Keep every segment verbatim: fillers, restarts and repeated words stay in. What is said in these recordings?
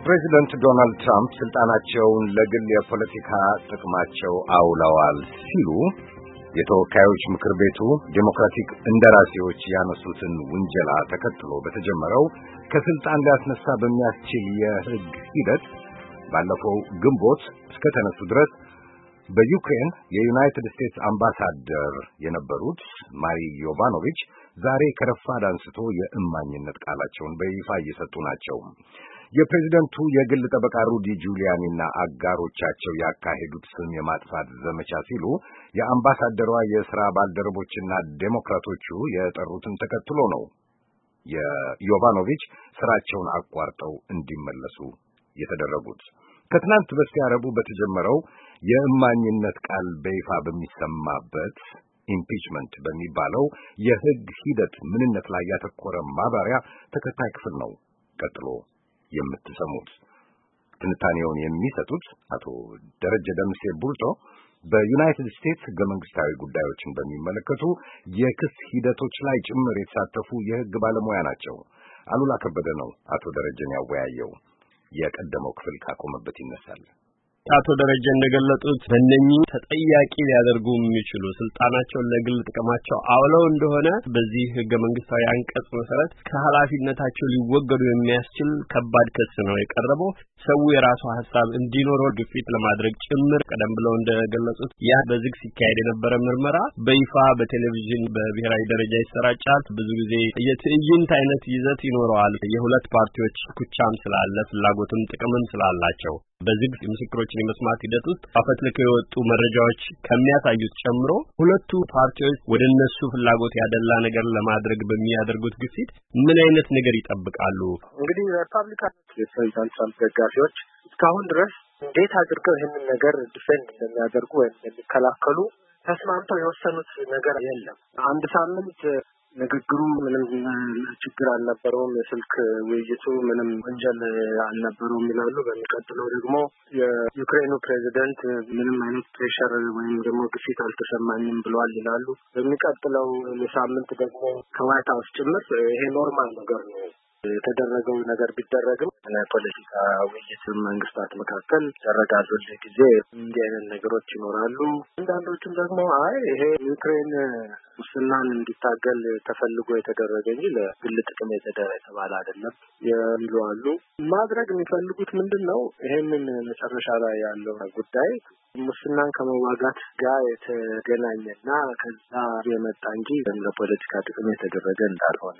ፕሬዚደንት ዶናልድ ትራምፕ ስልጣናቸውን ለግል የፖለቲካ ጥቅማቸው አውለዋል ሲሉ የተወካዮች ምክር ቤቱ ዴሞክራቲክ እንደራሴዎች ያነሱትን ውንጀላ ተከትሎ በተጀመረው ከስልጣን ሊያስነሳ በሚያስችል የሕግ ሂደት ባለፈው ግንቦት እስከ ተነሱ ድረስ በዩክሬን የዩናይትድ ስቴትስ አምባሳደር የነበሩት ማሪ ዮቫኖቪች ዛሬ ከረፋድ አንስቶ የእማኝነት ቃላቸውን በይፋ እየሰጡ ናቸው። የፕሬዝደንቱ የግል ጠበቃ ሩዲ ጁሊያኒና አጋሮቻቸው ያካሄዱት ስም የማጥፋት ዘመቻ ሲሉ የአምባሳደሯ የሥራ ባልደረቦችና ዴሞክራቶቹ የጠሩትን ተከትሎ ነው የዮቫኖቪች ስራቸውን አቋርጠው እንዲመለሱ የተደረጉት። ከትናንት በስቲያ ረቡዕ በተጀመረው የእማኝነት ቃል በይፋ በሚሰማበት ኢምፒችመንት በሚባለው የሕግ ሂደት ምንነት ላይ ያተኮረ ማብራሪያ ተከታይ ክፍል ነው ቀጥሎ የምትሰሙት። ትንታኔውን የሚሰጡት አቶ ደረጀ ደምሴ ቡልቶ በዩናይትድ ስቴትስ ሕገ መንግስታዊ ጉዳዮችን በሚመለከቱ የክስ ሂደቶች ላይ ጭምር የተሳተፉ የሕግ ባለሙያ ናቸው። አሉላ ከበደ ነው አቶ ደረጀን ያወያየው። የቀደመው ክፍል ካቆመበት ይነሳል። አቶ ደረጀ እንደገለጹት በእነኚህ ተጠያቂ ሊያደርጉ የሚችሉ ስልጣናቸውን ለግል ጥቅማቸው አውለው እንደሆነ በዚህ ሕገ መንግስታዊ አንቀጽ መሰረት ከኃላፊነታቸው ሊወገዱ የሚያስችል ከባድ ክስ ነው የቀረበው። ሰው የራሱ ሐሳብ እንዲኖረው ግፊት ለማድረግ ጭምር ቀደም ብለው እንደገለጹት ያ በዝግ ሲካሄድ የነበረ ምርመራ በይፋ በቴሌቪዥን በብሔራዊ ደረጃ ይሰራጫል። ብዙ ጊዜ የትዕይንት አይነት ይዘት ይኖረዋል። የሁለት ፓርቲዎች ኩቻም ስላለ ፍላጎትም ጥቅምም ስላላቸው በዝግ ምስክሮችን የመስማት ሂደት ውስጥ አፈትልከው የወጡ መረጃዎች ከሚያሳዩት ጨምሮ ሁለቱ ፓርቲዎች ወደ እነሱ ፍላጎት ያደላ ነገር ለማድረግ በሚያደርጉት ግፊት ምን አይነት ነገር ይጠብቃሉ? እንግዲህ ሪፐብሊካን የፕሬዝዳንት ትራምፕ ደጋፊዎች እስካሁን ድረስ እንዴት አድርገው ይህንን ነገር ዲፌንድ እንደሚያደርጉ ወይም እንደሚከላከሉ ተስማምተው የወሰኑት ነገር የለም። አንድ ሳምንት ንግግሩ ምንም ችግር አልነበረውም፣ የስልክ ውይይቱ ምንም ወንጀል አልነበረውም ይላሉ። በሚቀጥለው ደግሞ የዩክሬኑ ፕሬዚደንት ምንም አይነት ፕሬሸር ወይም ደግሞ ግፊት አልተሰማኝም ብለዋል ይላሉ። በሚቀጥለው ሳምንት ደግሞ ከዋይት ሀውስ ጭምር ይሄ ኖርማል ነገር ነው የተደረገው ነገር ቢደረግም ፖለቲካ ውይይት መንግስታት መካከል ይደረጋሉ። ጊዜ እንዲህ አይነት ነገሮች ይኖራሉ። አንዳንዶቹም ደግሞ አይ ይሄ ዩክሬን ሙስናን እንዲታገል ተፈልጎ የተደረገ እንጂ ለግል ጥቅም የተደረገ የተባለ አይደለም የሚሉ አሉ። ማድረግ የሚፈልጉት ምንድነው? ይሄንን መጨረሻ ላይ ያለው ጉዳይ ሙስናን ከመዋጋት ጋር የተገናኘና ከዛ የመጣ እንጂ ለፖለቲካ ጥቅም የተደረገ እንዳልሆነ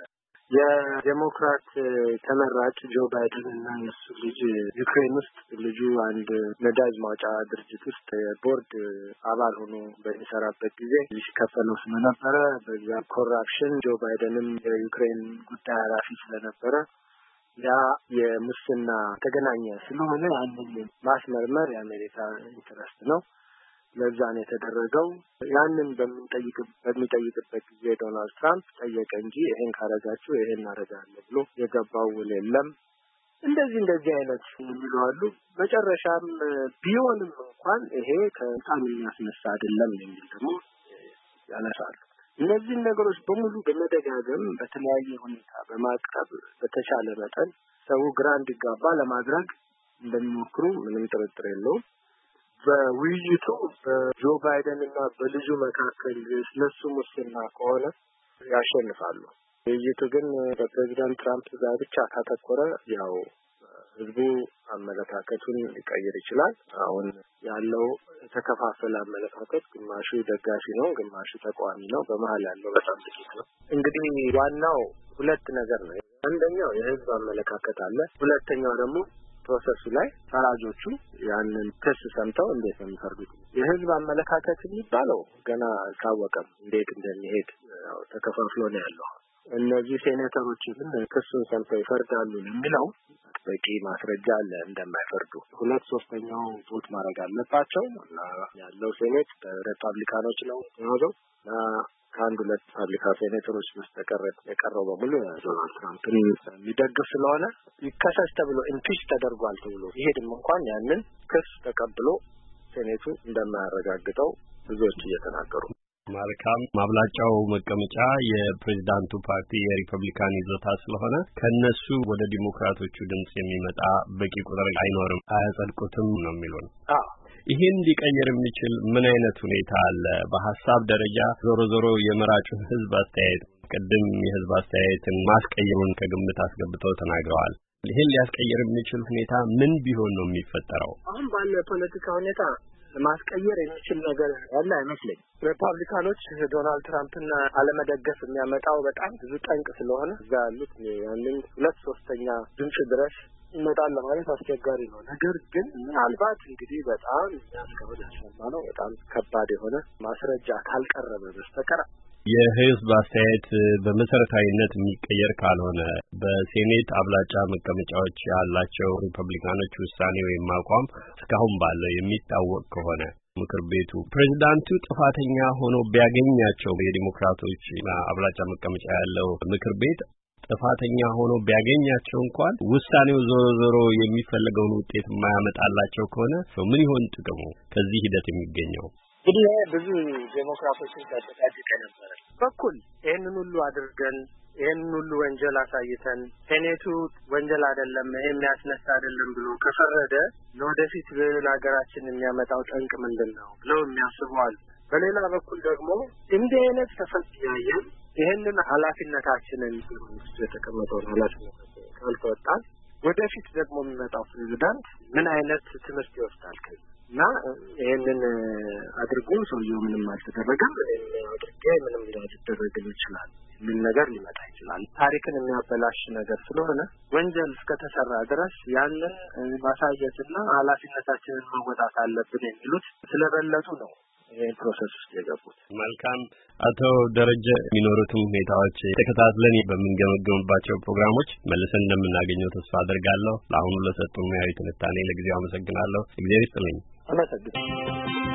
የዴሞክራት ተመራጭ ጆ ባይደን እና የሱ ልጅ ዩክሬን ውስጥ ልጁ አንድ ነዳጅ ማውጫ ድርጅት ውስጥ ቦርድ አባል ሆኖ በሚሰራበት ጊዜ ሲከፈለው ስለነበረ በዛ ኮራፕሽን ጆ ባይደንም የዩክሬን ጉዳይ ኃላፊ ስለነበረ ያ የሙስና ተገናኘ ስለሆነ ያንን ማስመርመር የአሜሪካ ኢንተረስት ነው። ለዛ ነው የተደረገው። ያንን በሚጠይቅ በሚጠይቅበት ጊዜ ዶናልድ ትራምፕ ጠየቀ እንጂ ይሄን ካረጋችሁ ይሄን አረጋለሁ ብሎ የገባው ውል የለም። እንደዚህ እንደዚህ አይነት የሚሉ አሉ። መጨረሻም ቢሆንም እንኳን ይሄ ከስልጣን የሚያስነሳ አይደለም የሚል ደግሞ ያነሳሉ። እነዚህ ነገሮች በሙሉ በመደጋገም በተለያየ ሁኔታ በማቅረብ በተቻለ መጠን ሰው ግራ እንዲጋባ ለማድረግ እንደሚሞክሩ ምንም ጥርጥር የለውም። በውይይቱ በጆ ባይደን እና በልጁ መካከል ስለሱ ሙስና ከሆነ ያሸንፋሉ። ውይይቱ ግን በፕሬዝዳንት ትራምፕ ጋር ብቻ ካተኮረ ያው ህዝቡ አመለካከቱን ሊቀይር ይችላል። አሁን ያለው የተከፋፈለ አመለካከት ግማሹ ደጋፊ ነው፣ ግማሹ ተቃዋሚ ነው። በመሃል ያለው በጣም ጥቂት ነው። እንግዲህ ዋናው ሁለት ነገር ነው። አንደኛው የህዝብ አመለካከት አለ። ሁለተኛው ደግሞ ፕሮሰሱ ላይ ፈራጆቹ ያንን ክስ ሰምተው እንዴት ነው የሚፈርዱት? የህዝብ አመለካከት የሚባለው ገና አልታወቀም እንዴት እንደሚሄድ ያው ተከፋፍሎ ነው ያለው። እነዚህ ሴኔተሮች ግን ክሱን ሰምተው ይፈርዳሉ የሚለው በቂ ማስረጃ አለ እንደማይፈርዱ። ሁለት ሶስተኛው ቮት ማድረግ አለባቸው እና ያለው ሴኔት በሪፐብሊካኖች ነው የያዘው እና ከአንድ ሁለት ሪፐብሊካን ሴኔተሮች በስተቀር የቀረው በሙሉ ዶናልድ ትራምፕን የሚደግፍ ስለሆነ ይከሰስ ተብሎ ኢምፒች ተደርጓል ተብሎ ይሄድም እንኳን ያንን ክስ ተቀብሎ ሴኔቱ እንደማያረጋግጠው ብዙዎች እየተናገሩ መልካም ማብላጫው መቀመጫ የፕሬዝዳንቱ ፓርቲ የሪፐብሊካን ይዞታ ስለሆነ ከነሱ ወደ ዲሞክራቶቹ ድምጽ የሚመጣ በቂ ቁጥር አይኖርም፣ አያጸድቁትም ነው የሚሉን። አዎ ይሄን ሊቀየር የሚችል ምን አይነት ሁኔታ አለ? በሐሳብ ደረጃ ዞሮ ዞሮ የመራጩ ህዝብ አስተያየት ቅድም የህዝብ አስተያየትን ማስቀየሩን ከግምት አስገብተው ተናግረዋል። ይሄን ሊያስቀየር የሚችል ሁኔታ ምን ቢሆን ነው የሚፈጠረው? አሁን ባለው የፖለቲካ ሁኔታ ማስቀየር የሚችል ነገር ያለ አይመስለኝ። ሪፐብሊካኖች ዶናልድ ትራምፕና አለመደገፍ የሚያመጣው በጣም ብዙ ጠንቅ ስለሆነ እዛ ያሉት ያንን ሁለት ሶስተኛ ድምጽ ድረስ ይመጣል ማለት አስቸጋሪ ነው። ነገር ግን ምናልባት እንግዲህ በጣም ያስከበደ ነው በጣም ከባድ የሆነ ማስረጃ ካልቀረበ በስተቀር የህዝብ አስተያየት በመሰረታዊነት የሚቀየር ካልሆነ በሴኔት አብላጫ መቀመጫዎች ያላቸው ሪፐብሊካኖች ውሳኔ ወይም አቋም እስካሁን ባለው የሚታወቅ ከሆነ ምክር ቤቱ ፕሬዝዳንቱ ጥፋተኛ ሆኖ ቢያገኛቸው የዲሞክራቶች አብላጫ መቀመጫ ያለው ምክር ቤት ጥፋተኛ ሆኖ ቢያገኛቸው እንኳን ውሳኔው ዞሮ ዞሮ የሚፈልገውን ውጤት የማያመጣላቸው ከሆነ ምን ይሆን ጥቅሙ ከዚህ ሂደት የሚገኘው? እንግዲህ ብዙ ዴሞክራቶችን ተጠቃቀቀ ነበር በኩል ይሄንን ሁሉ አድርገን ይሄንን ሁሉ ወንጀል አሳይተን ሴኔቱ ወንጀል አይደለም የሚያስነሳ አይደለም ብሎ ከፈረደ ለወደፊት ለሀገራችን የሚያመጣው ጠንቅ ምንድነው ብለው የሚያስቡ አሉ። በሌላ በኩል ደግሞ እንዲህ አይነት ተፈጽያየ ይሄንን ኃላፊነታችንን የተቀመጠውን ኃላፊነት ካልተወጣን ወደፊት ደግሞ የሚመጣው ፕሬዝዳንት ምን አይነት ትምህርት ይወስዳል ከዚህ እና ይሄንን አድርጎ ሰውየው ምንም አልተደረገም አድርጌ ምንም ሊያደርግ ይችላል ምን ነገር ሊመጣ ይችላል። ታሪክን የሚያበላሽ ነገር ስለሆነ ወንጀል እስከተሰራ ድረስ ያንን ማሳየትና ኃላፊነታችንን መወጣት አለብን የሚሉት ስለበለጡ ነው ይሄ ፕሮሰስ ውስጥ የገቡት። መልካም አቶ ደረጀ የሚኖሩትን ሁኔታዎች ተከታትለን በምንገመገምባቸው ፕሮግራሞች መልሰን እንደምናገኘው ተስፋ አድርጋለሁ። ለአሁኑ ለሰጡን ሙያዊ ትንታኔ ለጊዜው አመሰግናለሁ። እግዚአብሔር ይስጥልኝ። አመሰግናለሁ።